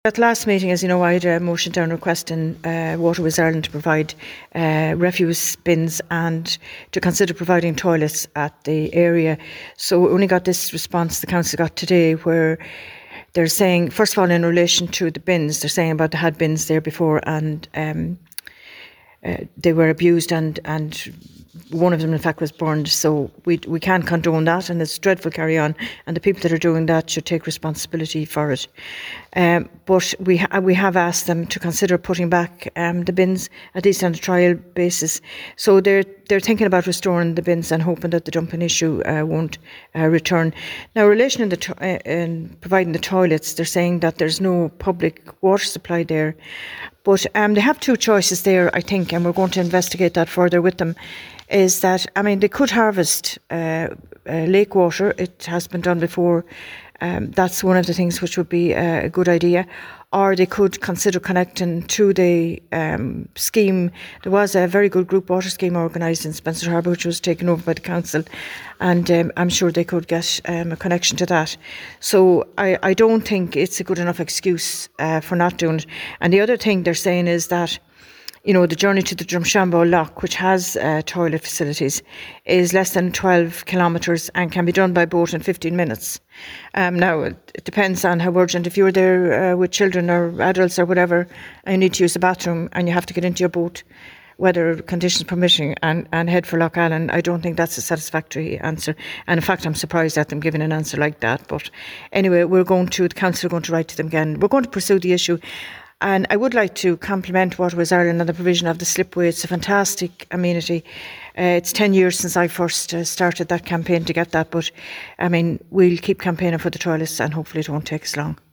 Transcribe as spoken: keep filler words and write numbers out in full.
At the last meeting, as you know, I had a motion down requesting uh, Waterways Ireland to provide uh, refuse bins and to consider providing toilets at the area. So we only got this response the council got today, where they're saying, first of all, in relation to the bins, they're saying about they had bins there before and um, uh, they were abused and and one of them in fact was burned, so we we can't condone that, and it's dreadful carry on, and the people that are doing that should take responsibility for it. Um, but we ha- we have asked them to consider putting back um, the bins, at least on a trial basis. So they're they're thinking about restoring the bins and hoping that the dumping issue uh, won't uh, return. Now, in relation in the to- uh, in providing the toilets, they're saying that there's no public water supply there. But um, they have two choices there, I think, and we're going to investigate that further with them. Is that, I mean, they could harvest uh, uh, lake water. It has been done before. Um, that's one of the things which would be uh, a good idea. Or they could consider connecting to the um, scheme. There was a very good group water scheme organised in Spencer Harbour, which was taken over by the council, and um, I'm sure they could get um, a connection to that. So I, I don't think it's a good enough excuse uh, for not doing it. And the other thing they're saying is that, you know, the journey to the Drumshanbo Lock, which has uh, toilet facilities, is less than twelve kilometres and can be done by boat in fifteen minutes. Um, now, it depends on how urgent. If you're there uh, with children or adults or whatever, and you need to use the bathroom and you have to get into your boat, weather conditions permitting, and, and head for Lough Allen, I don't think that's a satisfactory answer. And in fact, I'm surprised at them giving an answer like that. But anyway, we're going to, the council are going to write to them again. We're going to pursue the issue. And I would like to compliment Waterways Ireland on the provision of the slipway. It's a fantastic amenity. Uh, it's ten years since I first uh, started that campaign to get that, but I mean, we'll keep campaigning for the toilets and hopefully it won't take as long.